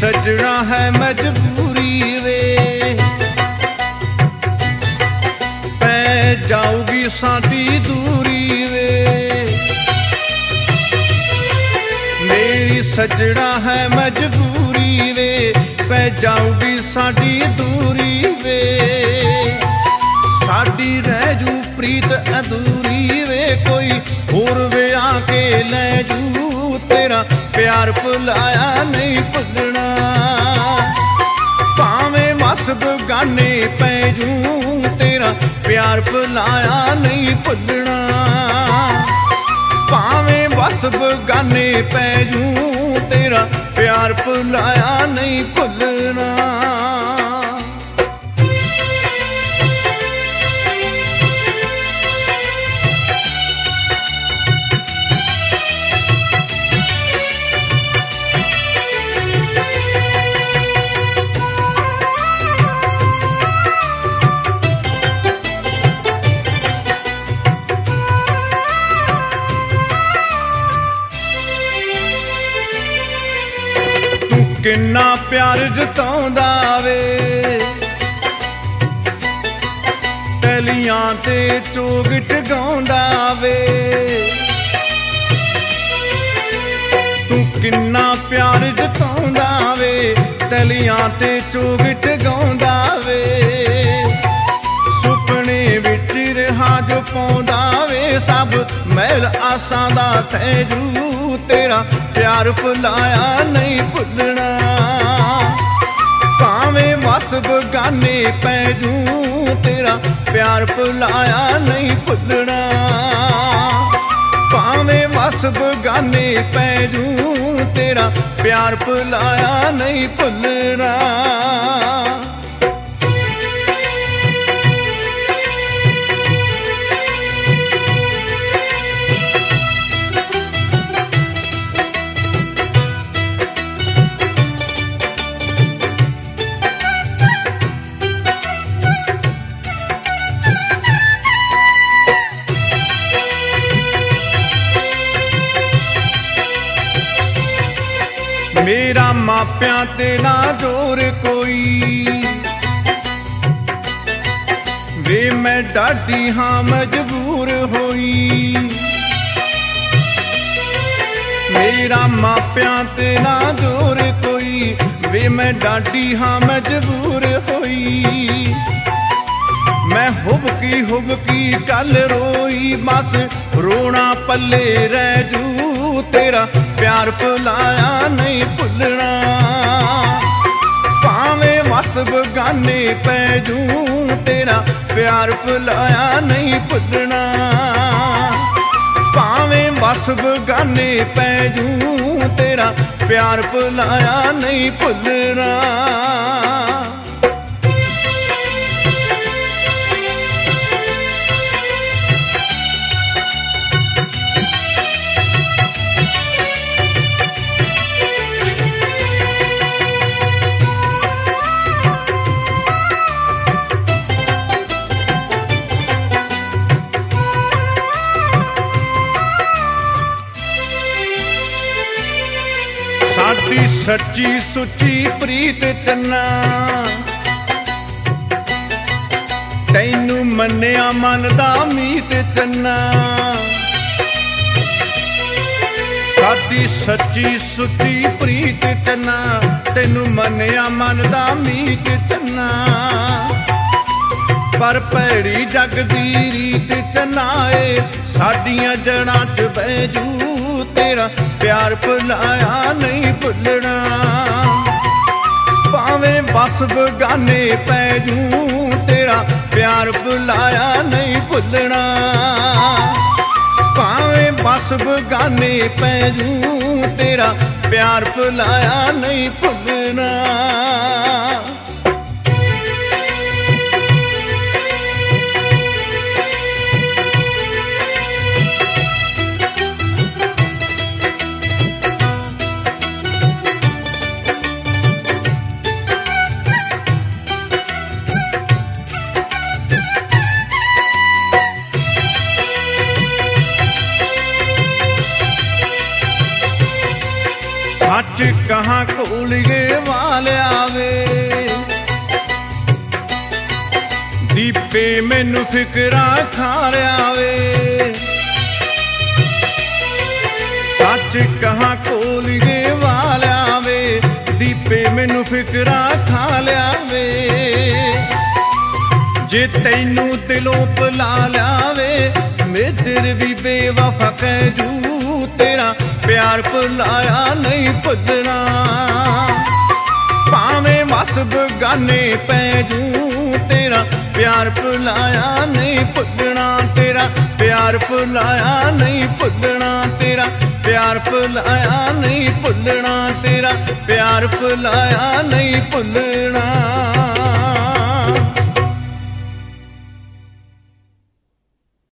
सजना है मजबूरी वे, पै जाऊगी साडी दूरी वे। मेरी सजना है मजबूरी वे, पै जाऊगी साडी दूरी वे। साडी रह जू प्रीत अधूरी वे, कोई होर वे आके ले जू। तेरा प्यार भुलाया नहीं भुलना, भावें वस बगाने पै जू। तेरा प्यार भुलाया नहीं भुलना, भावें वस बगाने पै जू। तेरा प्यार भुलाया नहीं भुलना। किन्ना प्यार जताउंदा वे, टैलियां ते चोग चगाउंदा वे। तू किन्ना प्यार जताउंदा वे, टैलियां ते चोग चगाउंदा वे। सुपने विच रहा जो पाउंदा वे, सब महल आसां दा तैजू। तेरा प्यार भुलाया नहीं भुलना, भावें वस बगाने पै जू। तेरा प्यार भुलाया नहीं भुलना, भावें वस बगाने पै जू। तेरा प्यार भुलाया नहीं भुलना। मेरा मापियां ते ना जोर कोई वे, मैं डाडी हाँ मजबूर होई। मेरा मापियां ते ना जोर कोई वे, मैं डाडी हाँ मजबूर होई। मैं हुबकी गल रोई, बस रोना पल्ले रह जू। तेरा प्यार भुलाया नहीं भुलना, भावें वस बगाने पै जू। तेरा प्यार भुलाया नहीं भुलना, भावें वस बगाने पै जू। तेरा प्यार भुलाया नहीं भुलना। साडी सच्ची सुची प्रीत चन्ना, तैनू मन्निया मन दा मीत चन्ना। साडी सच्ची सुची प्रीत चन्ना, तैनू मन्निया मन दा मीत चन्ना। पर भैड़ी जग दी रीत चन्नाए, साडियां जड़ां च बैजू। तेरा प्यार भुलाया नहीं भुलना, भावें वस बगाने पै जू। तेरा प्यार भुलाया नहीं भुलना, भावें वस बगाने पै जू। तेरा प्यार भुलाया नहीं भुलना। सच कहाँ कोलिए वालिया वे दीपे मैनू फिकरा खा लिया वे सच कहाँ कोलिए वालिया वे दीपे मैनू फिकरा खा लिया वे जे तैनू दिलों भुला लिया वे मेरे भी बेवफा कहजू तेरा प्यार भुलाया नहीं भुलना भावें वस बगाने पैजू तेरा प्यार भुलाया नहीं भुलना तेरा प्यार भुलाया नहीं भुलना तेरा प्यार भुलाया नहीं भुलना तेरा प्यार भुलाया नहीं भुलना।